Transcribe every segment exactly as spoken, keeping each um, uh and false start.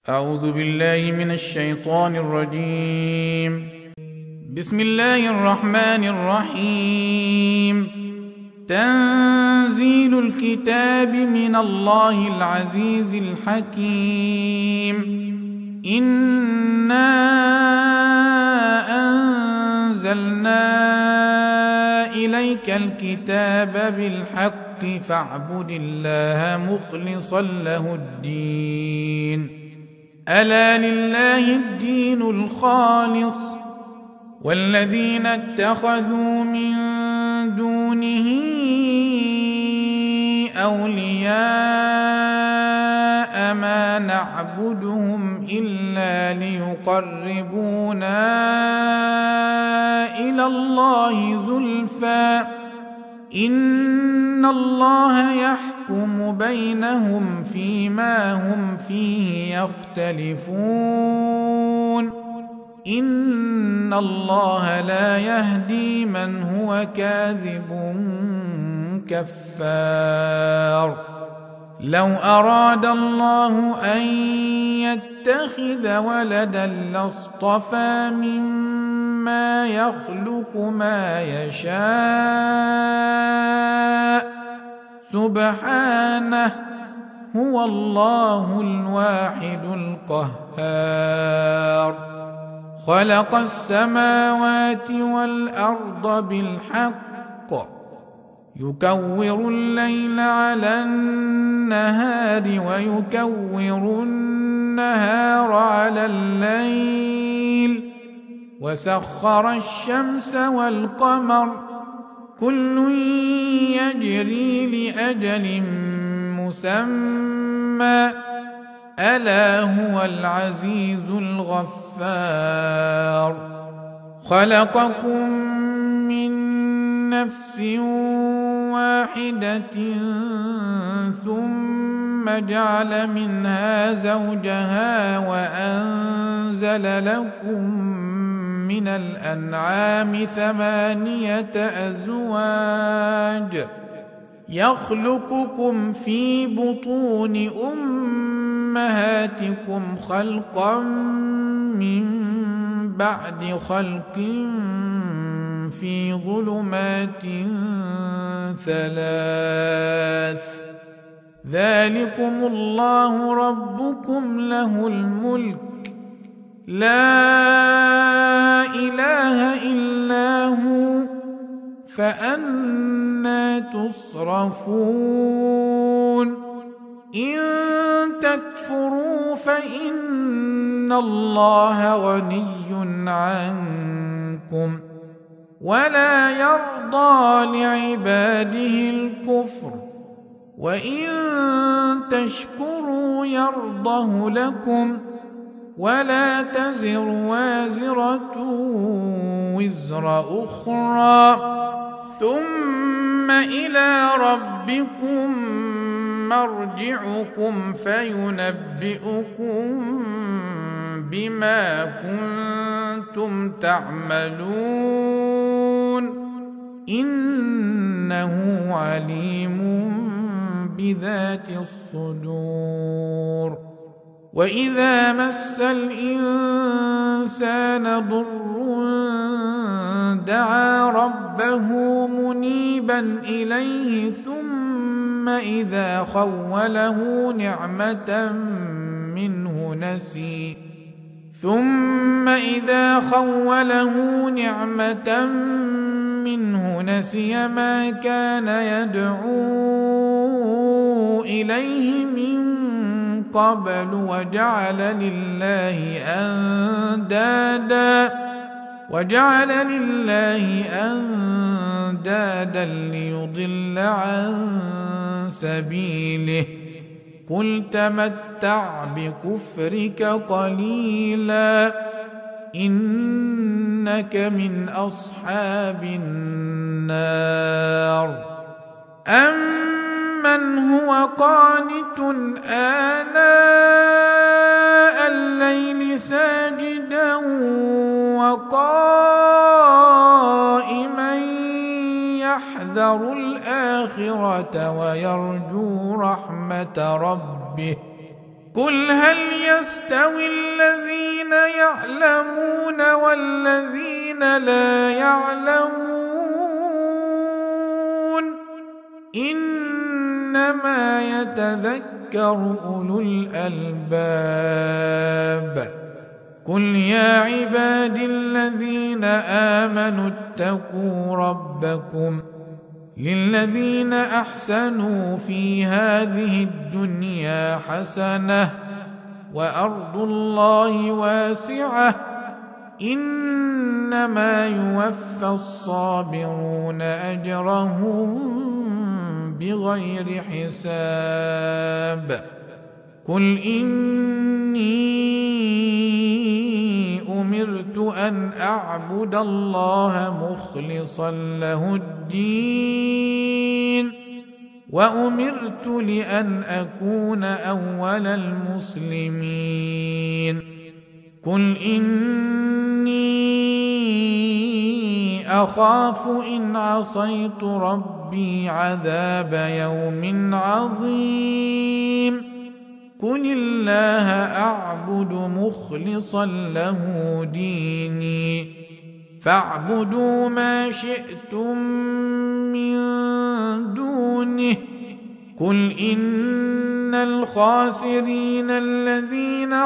أعوذ بالله من الشيطان الرجيم. بسم الله الرحمن الرحيم. تنزيل الكتاب من الله العزيز الحكيم. إنا أنزلنا إليك الكتاب بالحق فاعبد الله مخلصا له الدين. ألا لله الدين الخالص والذين اتخذوا من دونه أولياء ما نعبدهم إلا ليقربونا إلى الله زلفى إن الله يحكم بينهم فيما هم فيه يختلفون إن الله لا يهدي من هو كاذب كفار. لو أراد الله أن يتخذ ولدا لاصطفى مما يخلق ما يشاء سبحانه هو الله الواحد القهار. خلق السماوات والأرض بالحق يكور الليل على النهار ويكور النهار على الليل وسخر الشمس والقمر كل يجري لأجل مسمى ألا هو العزيز الغفار. خلقكم من نفس واحدة ثم جعل منها زوجها وأنزل لكم من الأنعام ثمانية أزواج يخلقكم في بطون أمهاتكم خلقا من بعد خلق في ظلمات ثلاث ذلكم الله ربكم له الملك لا إله إلا هو فأنى تصرفون. إن تكفروا فإن الله غني عنكم ولا يرضى لعباده الكفر وإن تشكروا يرضه لكم ولا تزر وازرة وزر أخرى ثم إلى ربكم مرجعكم فينبئكم بما كنتم تعملون إنه عليم بذات الصدور. وإذا مس الإنسان ضر دعا ربه منيبا إليه ثم إذا خوله نعمة منه نسي ثم إذا خوله نعمة منه نسي ما كان يدعو إليه من قبل وجعل لله أندادا وجعل لله أندادا ليضل عن سبيله قل تمتع بكفرك قليلا إنك من أصحاب النار. أمن هو قانت آناء الليل ساجدا وقائما يحذر الآخرة ويرجو رحمة ربه قل هل يستوي الذين يعلمون والذين لا يعلمون إنما يتذكر أولو الألباب قل يا عبادي الذين آمنوا اتقوا ربكم للذين أحسنوا في هذه الدنيا حسنة وأرض الله واسعة إنما يوفى الصابرون أجرهم بغير حساب قل إني أمرت أن أعبد الله مخلصا له الدين وأمرت لأن أكون أول المسلمين قل إني أخاف إن عصيت ربي عذاب يوم عظيم قل الله أعبد مخلصا له ديني فاعبدوا ما شئتم من دونه قل إن الخاسرين الذين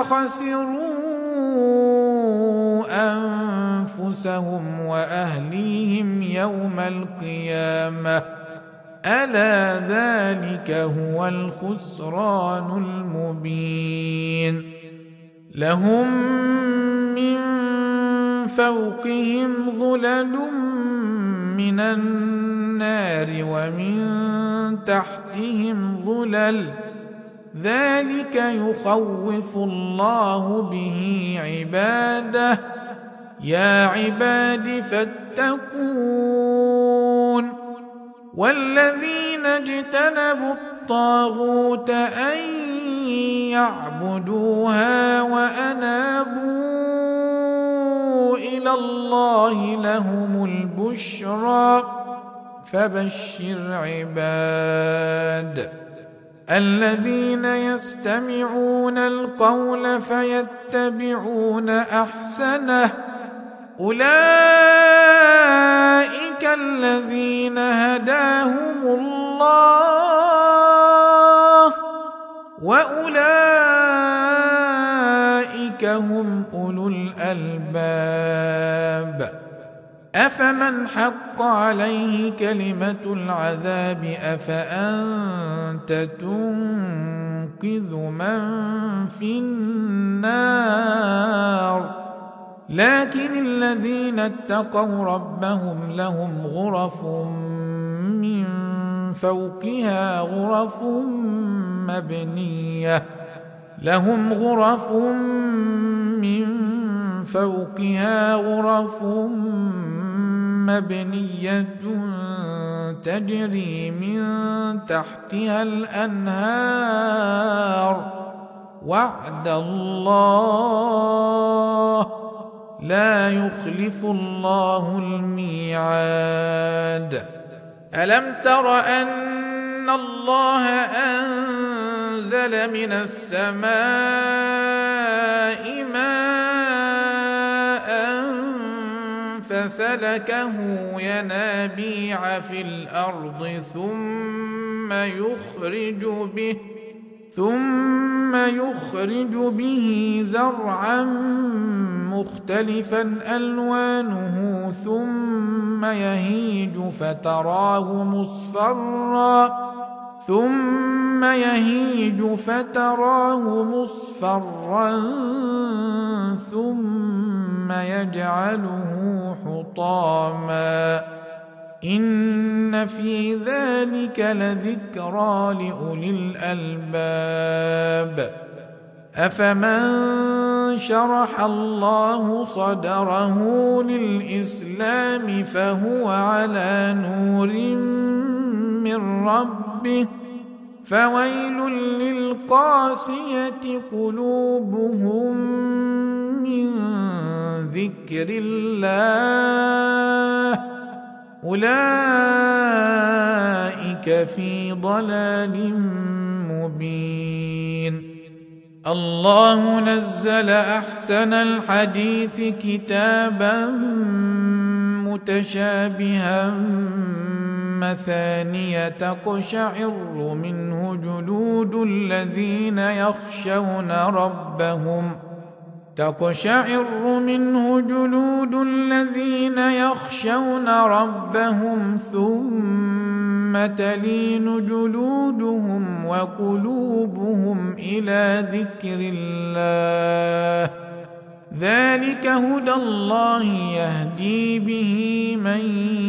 خسروا أنفسهم وأهليهم يوم القيامة ألا ذلك هو الخسران المبين لهم من فوقهم ظلل من النار ومن تحتهم ظلل ذلك يخوف الله به عباده يا عباد فاتقون والذين اجتنبوا الطاغوت أن يعبدوها وأنابوا إلى الله لهم البشرى فبشر عباد الذين يستمعون القول فيتبعون أحسنه أولئك الذين هداهم الله وأولئك هم أولو الألباب أفمن حق عليه كلمة العذاب أفأنت تنقذ من في النار لكن الذين اتقوا ربهم لهم غرف من فوقها غرف مبنية لهم غرف من فوقها غرف مبنية تجري من تحتها الأنهار وعد الله لا يخلف الله الميعاد ألم تر أن الله أنزل من السماء ماء فسلكه ينابيع في الأرض ثم يخرج به ثم يخرج به زرعا مختلفا ألوانه ثم يهيج فتراه مصفرا ثم يهيج فتراه مصفرا ثم يجعله حطاما إن في ذلك لذكرى لأولي الألباب أفمن شرح الله صدره للإسلام فهو على نور من ربه فويل للقاسية قلوبهم من ذكر الله أولئك في ضلال مبين الله نزل أحسن الحديث كتابا متشابها مثانية تقشعر منه جلود الذين يخشون ربهم تقشعر منه جلود الذين يخشون ربهم ثم تلين جلودهم وقلوبهم إلى ذكر الله ذلك هدى الله يهدي به من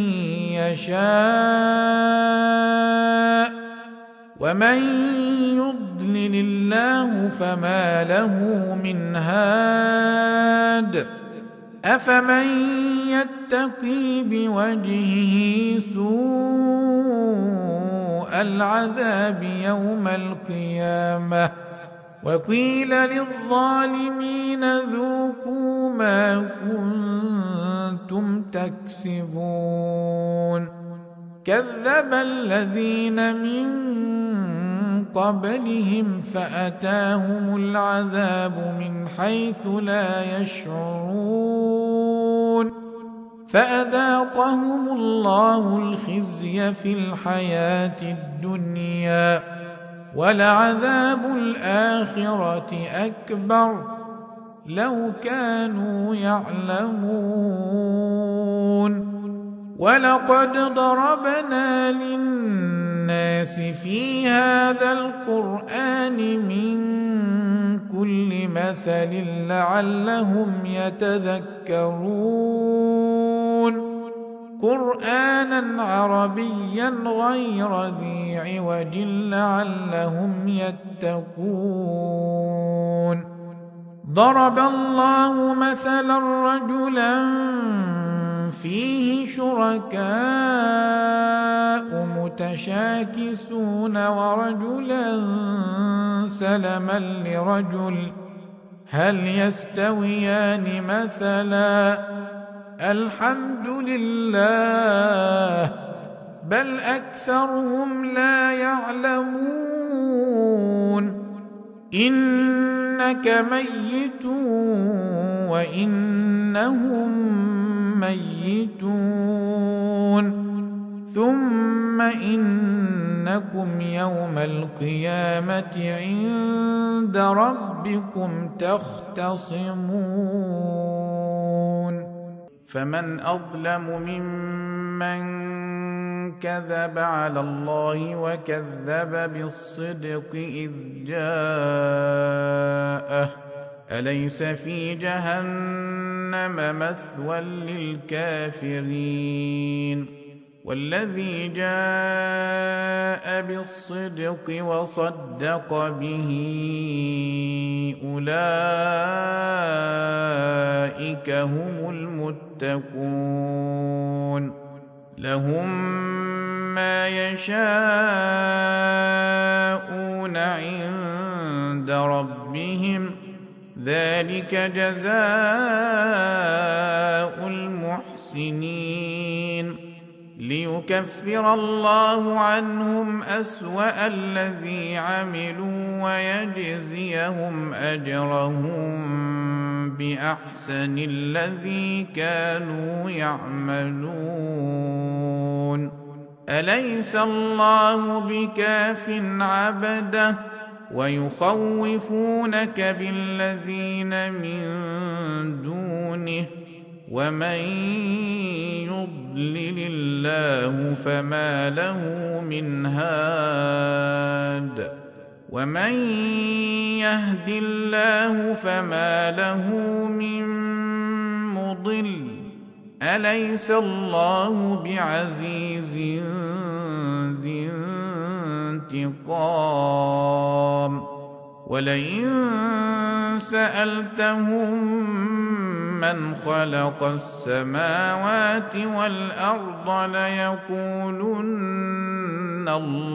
يشاء ومن يضلل الله فما له من هاد أفمن يتقي بوجهه سوء العذاب يوم القيامة وقيل للظالمين ذوقوا ما كنتم تكسبون كذب الذين من قبلهم فأتاهم العذاب من حيث لا يشعرون فأذاقهم الله الخزي في الحياة الدنيا ولعذاب الآخرة أكبر لو كانوا يعلمون ولقد ضربنا للناس في هذا القرآن من كل مثل لعلهم يتذكرون قرآنا عربيا غير ذي عوج لعلهم يتقون ضرب الله مثلا رجلا فيه شركاء متشاكسون ورجلا سلما لرجل هل يستويان مثلا الحمد لله بل أكثرهم لا يعلمون إنك ميت وإنهم ميتون ثم إنكم يوم القيامة عند ربكم تختصمون فمن أظلم ممن كذب على الله وكذب بالصدق إذ جاءه أليس في جهنم مثوى للكافرين والذي جاء بالصدق وصدق به أولئك هم المتقون لهم ما يشاءون عند ربهم ذلك جزاء المحسنين ليكفر الله عنهم أسوأ الذي عملوا ويجزيهم أجرهم بأحسن الذي كانوا يعملون أليس الله بكاف عبده ويخوفونك بالذين من دونه ومن يضلل الله فما له من هاد ومن يهد الله فما له من مضل أليس الله بعزيز ذي انتقام ولئن سألتهم من خلق السماوات والأرض ليقولن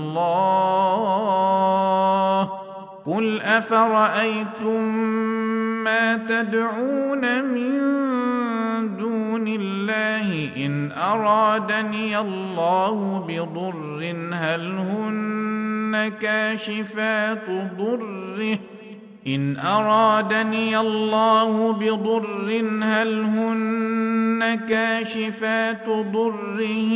الله قل أفرأيتم ما تدعون من دون الله إن أرادني الله بضر هل هن كاشفات ضره إن أرادني الله بضر هل هن كاشفات ضره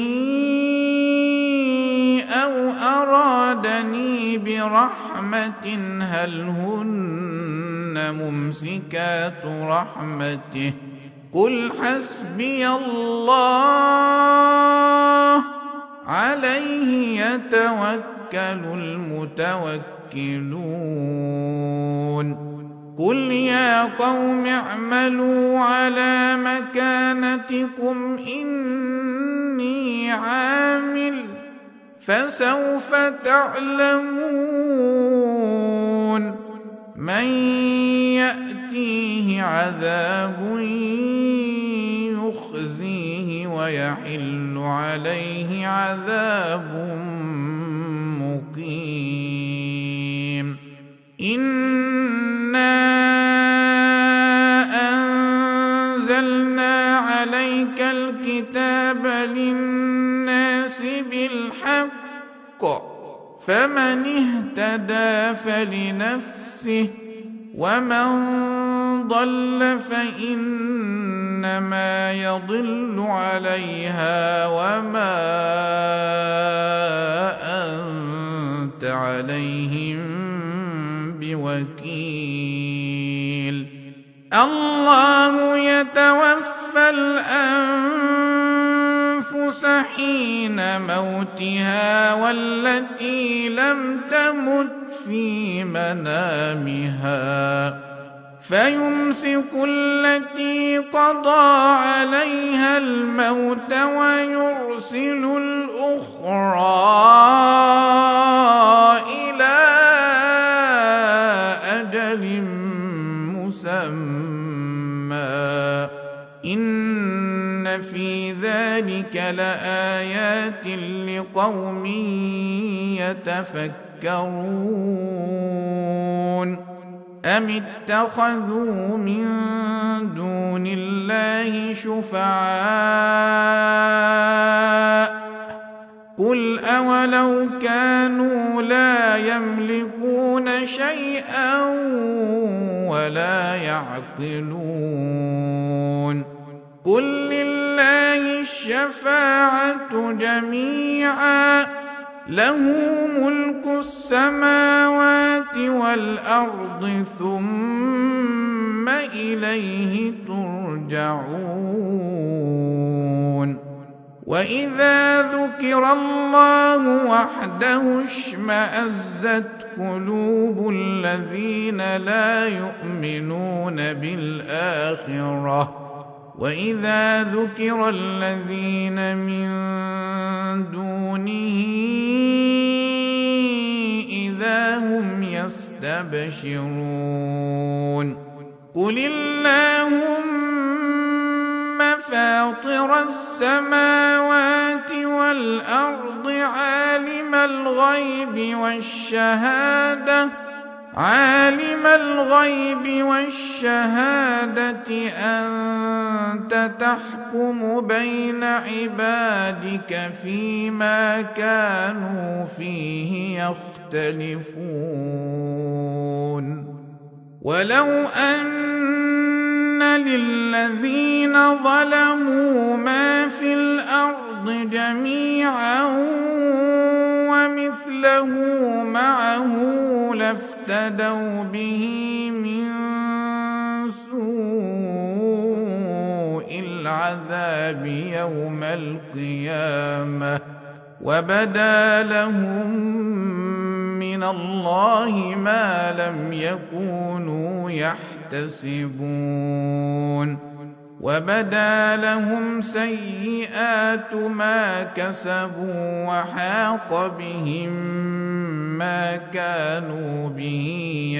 أو أرادني برحمة هل هن ممسكات رحمته قل حسبي الله عليه يتوكل المتوكلون قل يا قوم اعملوا على مكانتكم إني عامل فسوف تعلمون من يأتيه عذاب يخزيه ويحل عليه عذاب مقيم إنا أنزلنا عليك الكتاب للناس بالحق فمن اهتدى فلنفسه ومن ضل فإنما يضل عليها وما أنت عليهم بوكيل الله يتوفى الأنفس حين موتها والتي لم تمت في منامها فيمسك التي قضى عليها الموت ويرسل الأخرى إلى أجل مسمى إن في ذلك لآيات لقوم يتفكرون أم اتخذوا من دون الله شفعاء قل أولو كانوا لا يملكون شيئا ولا يعقلون قل لله الشفاعة جميعا له ملك السماوات والأرض ثم إليه ترجعون وإذا ذكر الله وحده اشمأزت قلوب الذين لا يؤمنون بالآخرة وإذا ذكر الذين من دونه إذا هم يستبشرون قل اللهم فاطر السماوات والأرض عالم الغيب والشهادة عالم الغيب والشهادة أنت تحكم بين عبادك فيما كانوا فيه يختلفون ولو أن للذين ظلموا ما في الأرض جميعا ومثله معه لافتدوا به من سوء العذاب يوم القيامة وبدا لهم من الله ما لم يكونوا يحتسبون وبدا لهم سيئات ما كسبوا وحاق بهم ما كانوا به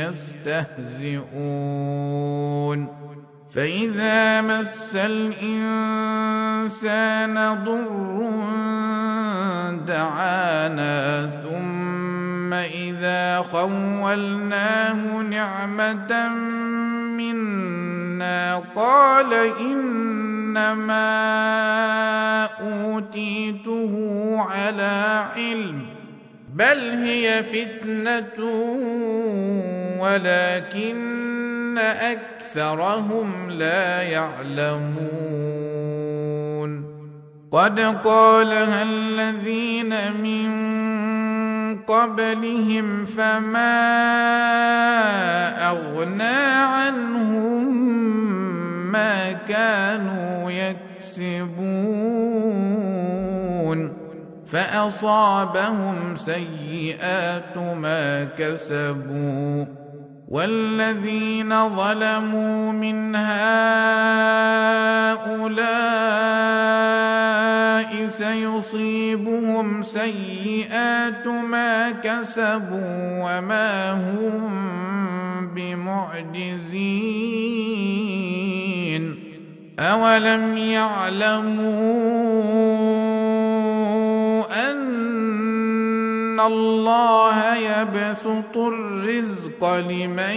يستهزئون فإذا مس الإنسان ضر دعانا ثم إذا خولناه نعمة منا قال إنما أوتيته على علم بل هي فتنة ولكن أكثرهم لا يعلمون قد قالها الذين من قبلهم فما أغنى عنهم ما كانوا يكسبون فأصابهم سيئات ما كسبوا والذين ظلموا من هؤلاء سيصيبهم سيئات ما كسبوا وما هم بمعجزين أولم يعلموا أن الله يبسط الرزق لمن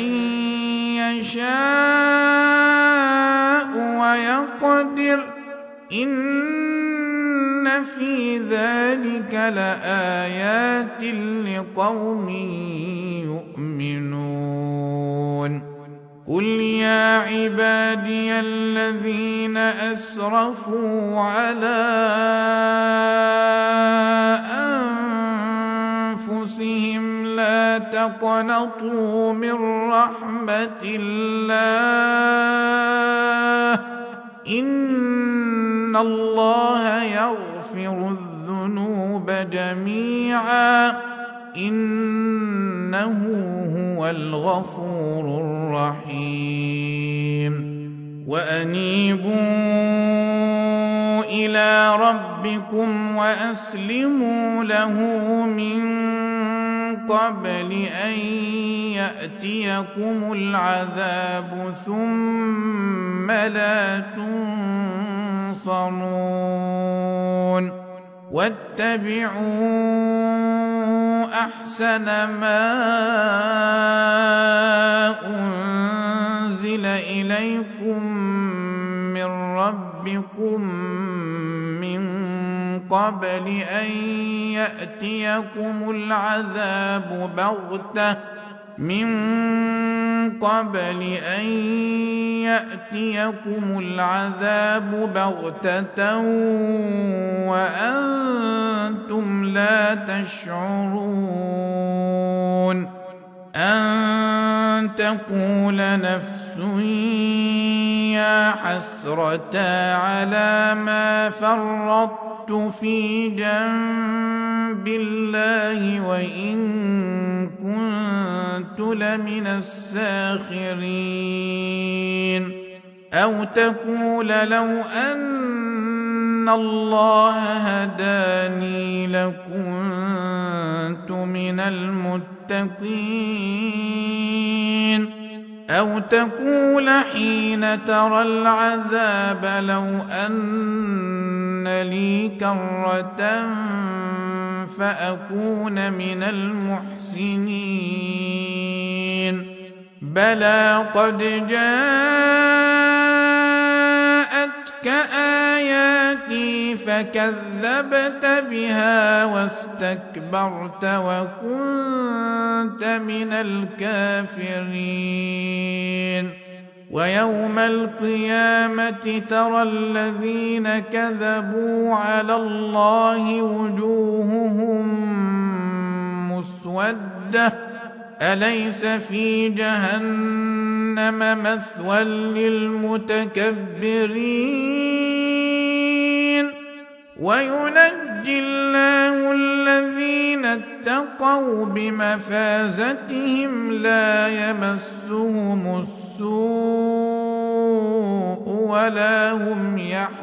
يشاء ويقدر إن في ذلك لآيات لقوم يؤمنون قل يا عبادي الذين أسرفوا على أنفسهم لا تقنطوا من رحمة الله إن الله يغفر الذنوب جميعا إنه هو الغفور الرحيم وأنيبوا إلى ربكم وأسلموا له من قبل أن يأتيكم العذاب ثم لا تنصرون واتبعوا أحسن ما أنزل إليكم من ربكم من قبل أن يأتيكم العذاب بغتة من قبل أن يأتيكم العذاب بغتة وأنتم لا تشعرون أن تقول نفس يا حسرة على ما فرطت في جنب الله وإن كنت لمن الساخرين أو تقول لو أن الله هداني لكنت من المتقين أو تقول حين ترى العذاب لو أن لي كرة فأكون من المحسنين بلى قد جاءتك آياتي فكذبت بها واستكبرت وكنت من الكافرين ويوم القيامة ترى الذين كذبوا على الله وجوههم مسودة أليس في جهنم مثوى للمتكبرين وينجي الله الذين اتقوا بمفازتهم لا يمسهم السوء ولا هم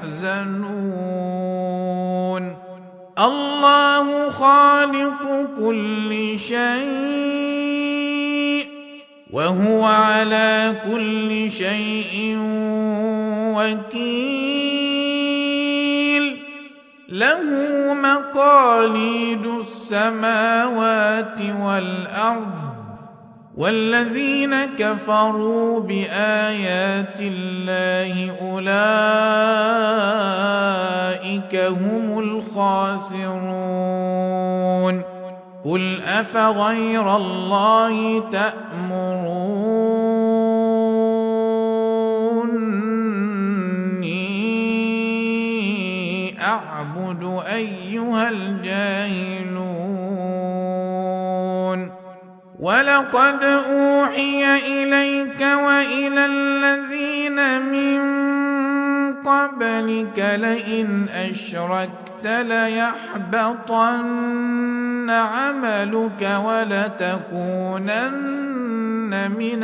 يحزنون الله خالق كل شيء وهو على كل شيء وكيل له مقاليد السماوات والأرض والذين كفروا بآيات الله أولئك هم الخاسرون قل أفغير الله تأمروني أعبد أيها الجاهلون ولقد أوحي إليك وإلى الذين من قبلك لئن أشركت ليحبطن عملك ولتكونن من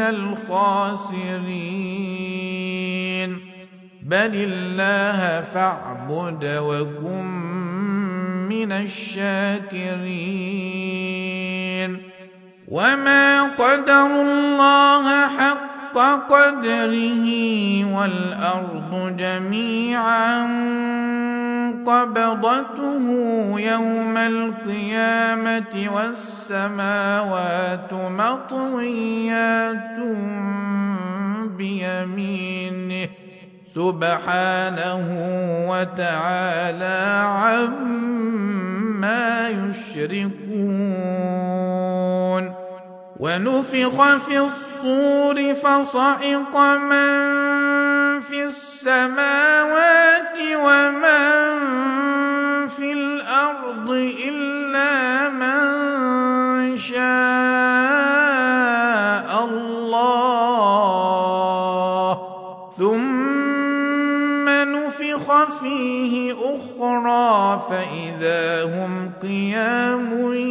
الخاسرين بل الله فاعبد وكن من الشاكرين وما قدروا الله حق قدره والأرض جميعا قبضته يوم القيامة والسماوات مطويات بيمينه سبحانه وتعالى عما يشركون ونفخ في الصور فصعق من في السماوات ومن في الأرض إلا من شاء الله ثم نفخ فيه أخرى فإذا هم قيام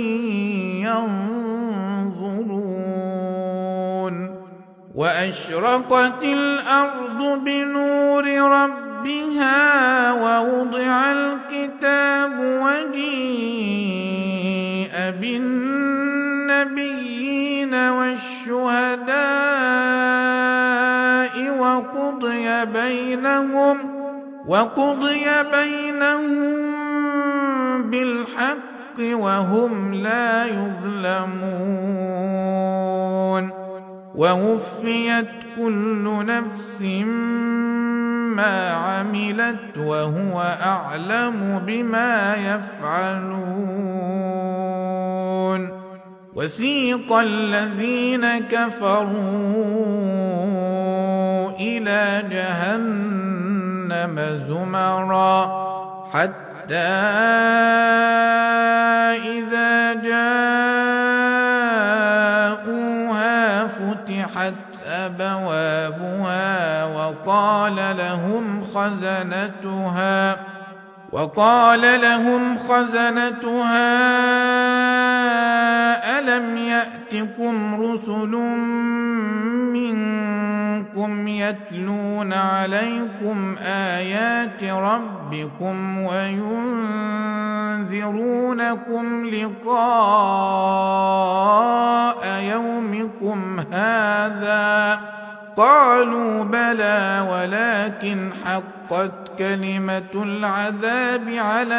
ينظرون وأشرقت الأرض بنور ربها ووضع الكتاب وجيء بالنبيين والشهداء وقضي بينهم وقضي بينهم بالحق وهم لا يظلمون ووفيت كل نفس ما عملت وهو أعلم بما يفعلون وسيق الذين كفروا إلى جهنم زمرا حتى إذا جاءوها فتحت أبوابها وقال لهم خزنتها وقال لهم خزنتها ألم يأتكم رسل منكم يتلون عليكم آيات ربكم وينذرونكم لقاء يومكم هذا قالوا بلى ولكن حقت كلمة العذاب على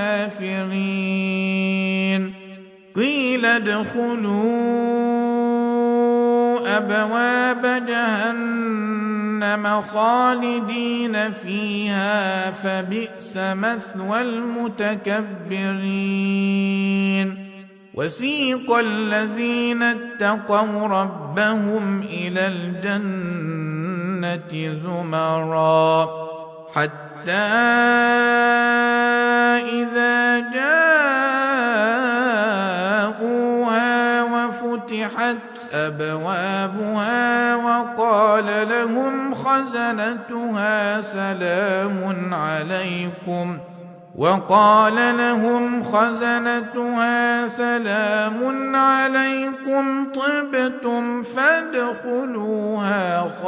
الكافرين قيل ادخلوا أبواب جهنم خالدين فيها فبئس مثوى المتكبرين وسيق الذين اتقوا ربهم إلى الجنة زمرا حتى إذا جاءوها وفتحت أبوابها وقال لهم خزنتها سلام عليكم وقال لهم خزنتها سلام عليكم طبتم فادخلوها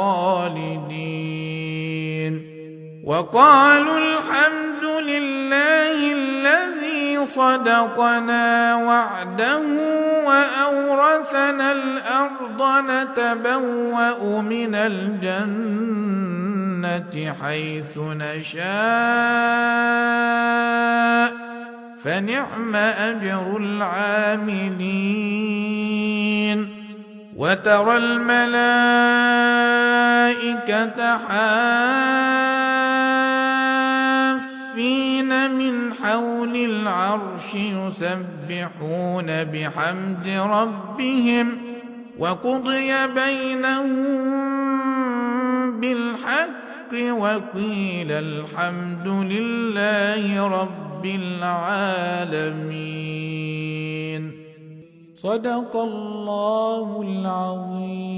خالدين وقالوا الحمد لله الذي صدقنا وعده وأورثنا الأرض نتبوأ من الجنة حيث نشاء فنعم أجر العاملين وترى الملائكة حافين من حولهم حول العرش يسبحون بحمد ربهم وقضي بينهم بالحق وقيل الحمد لله رب العالمين. صدق الله العظيم.